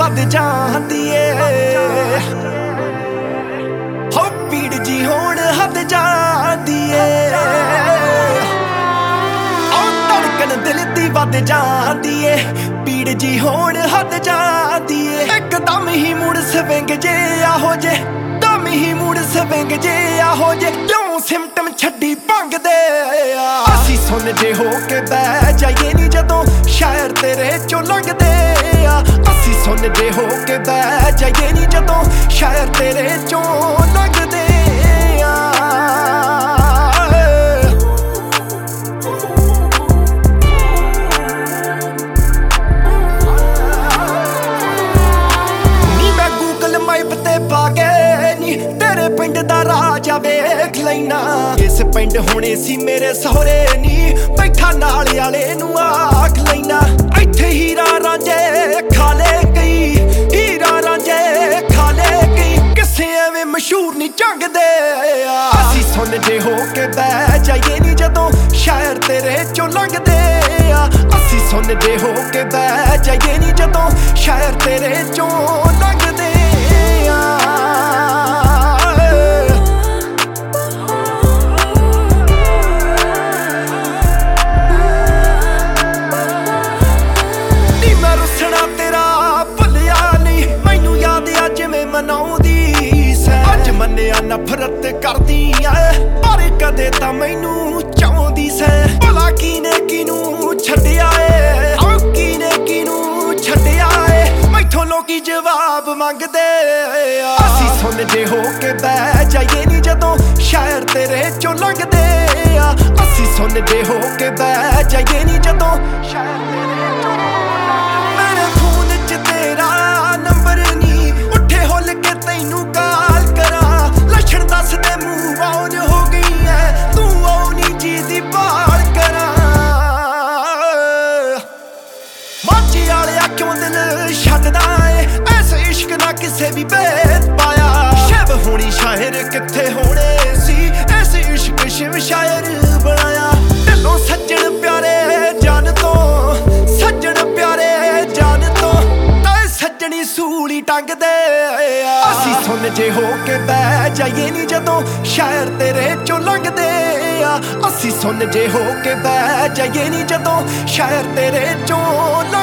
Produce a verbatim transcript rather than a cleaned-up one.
ਵੱਧ ਜਾਂਦੀ ਏ ਹੋ ਪੀੜ ਜੀ ਹੋਣ ਹੱਦ ਜਾਂਦੀ ਏ ਉਹ ਧੜਕਣ ਦਿਲ ਦੀ ਵੱਧ ਜਾਂਦੀ ਏ ਪੀੜ ਜੀ ਹੋਣ ਹੱਦ ਜਾਂਦੀ ਏ ਇੱਕਦਮ ਹੀ ਮੁੜ ਸਵਿੰਗ ਜੇ ਆਹੋ ਜੇ ਦਮ ਹੀ ਮੁੜ ਸਵਿੰਗ ਜੇ ਆਹੋ ਜੇ ਕਿਉਂ ਸਿਮਟਮ ਛੱਡੀ ਭੰਗਦੇ ਆ ਅਸੀਂ ਸੁਣ ਜੇ ਹੋ ਕੇ ਬਹਿ ਜਾਈਏ ਨੀ ਜਦੋਂ ਸ਼ਾਇਰ ਤੇਰੇ ਚੋਂ ਲੰਘਦੇ ਆ ਅਸੀਂ ਸੁਣ ਜੇ ਹੋ ਕੇ ਬਹਿ ਜਾਈਏ ਨੀ ਜਦੋਂ ਸ਼ਾਇਰ ਤੇਰੇ ਚੋਂ ਲੰਘਦੇ ਆ ਨੀ ਮੈਂ ਗੂਗਲ ਮੈਪ ਤੇ ਪਾ ਕੇ ਨੀ ਤੇਰੇ ਪਿੰਡ ਦਾ ਰਾਜਾ ਵੇਖ ਲੈਣਾ ਇਸ ਪਿੰਡ ਹੋਣੇ ਸੀ ਮੇਰੇ ਸਹੁਰੇ ਨੀ ਬੈਠਾ ਨਾਲ ਵਾਲੇ ਨੂੰ ਆਖ ਲੈਣਾ ਇੱਥੇ ਹੀਰਾ ਰਾਂਝੇ ਖਾ ਲੈ ਗਈ ਹੀਰਾ ਰਾਂਝੇ ਖਾ ਲੈ ਗਈ ਕਿਸੇ ਐਵੇਂ ਮਸ਼ਹੂਰ ਨਹੀਂ ਝੰਗਦੇ ਆ ਅਸੀਂ ਸੁਣ ਜੇ ਹੋ ਕੇ ਬਹਿ ਜਾਈਏ ਨੀ ਜਦੋਂ ਸ਼ਾਇਰ ਤੇਰੇ ਚੋਂ ਲੰਘਦੇ ਆ ਅਸੀਂ ਸੁਣ ਜੇ ਹੋ ਕੇ ਬਹਿ ਜਾਈਏ ਨੀ ਜਦੋਂ ਸ਼ਾਇਰ ਤੇਰੇ ਚੋਂ ਲੰਘਦੇ ਆ ਮਨਾਉਂਦੀ ਸੈ ਅੱਜ ਮੰਨਿਆ ਨਫ਼ਰਤ ਕਰਦੀ ਐ ਪਰ ਕਦੇ ਤਾਂ ਮੈਨੂੰ ਚਾਹੁੰਦੀ ਸੈ ਭਲਾ ਕੀਨੇ ਕਿਨੂੰ ਛੱਡਿਆ ਏ ਆਹ ਕੀਨੇ ਕਿਨੂੰ ਛੱਡਿਆ ਏ ਮੈਥੋਂ ਲੋਕੀ ਜਵਾਬ ਮੰਗਦੇ ਆ ਅਸੀਂ ਸੁਣ ਜੇ ਹੋ ਕੇ ਬਹਿ ਜਾਈਏ ਨੀ ਜਦੋਂ ਸ਼ਾਇਰ ਤੇਰੇ ਚੋਂ ਲੰਘਦੇ ਆ ਅਸੀਂ ਸੁਣ ਜੇ ਹੋ ਕੇ ਬਹਿ ਜਾਈਏ ਨੀ ਜਦੋਂ ਸ਼ਾਇਰ ਤੇਰੇ ਚੋਂ ਮੇਰੇ ਖੂਨ ਚ ਤੇਰਾ ਨੰਬਰ ਨੀ ਉੱਠੇ ਹੁੱਲ ਕੇ ਤੈਨੂੰ ਕਾਲ ਕਰਾਂ ਲੱਛਣ ਦੱਸਦੇ ਮੂੰਹ ਆਉਣ ਹੋ ਗਈ ਐ ਤੂੰ ਆਉ ਨੀ ਜੀ ਦੀ ਭਾਲ ਕਰਾਂ ਮਾਝੇ ਵਾਲਿਆ ਕਿਉਂ ਦਿਲ ਛੱਡਦਾ ਏ ਐਸੇ ਇਸ਼ਕ ਨਾ ਕਿਸੇ ਵੀ ਭੇਦ ਪਾਇਆ ਸ਼ਿਵ ਹੋਣੀ ਸ਼ਾਇਰ ਕਿੱਥੇ ਹੋਣੇ ਸੀ ਐਸੇ ਇਸ਼ਕ ਸ਼ਿਵ ਸ਼ਾਇਰ ਬਣਾਇਆ ਢਿੱਲੋਂ ਸੱਜਣ ਪਿਆਰੇ ਜਾਨ ਤੋਂ ਸੱਜਣ ਪਿਆਰੇ ਜਾਨ ਤੋਂ ਤਾਂ ਸੱਜਣੀ ਸੂਲੀ ਟੰਗਦੇ ਆ ਅਸੀਂ ਸੁਣ ਜੇ ਹੋ ਕੇ ਬਹਿ ਜਾਈਏ ਨੀ ਜਦੋਂ ਸ਼ਾਇਰ ਤੇਰੇ ਚੋਂ ਲੰਘਦੇ ਆ ਅਸੀਂ ਸੁਣ ਜੇ ਹੋ ਕੇ ਬਹਿ ਜਾਈਏ ਨੀ ਜਦੋਂ ਸ਼ਾਇਰ ਤੇਰੇ ਚੋਂ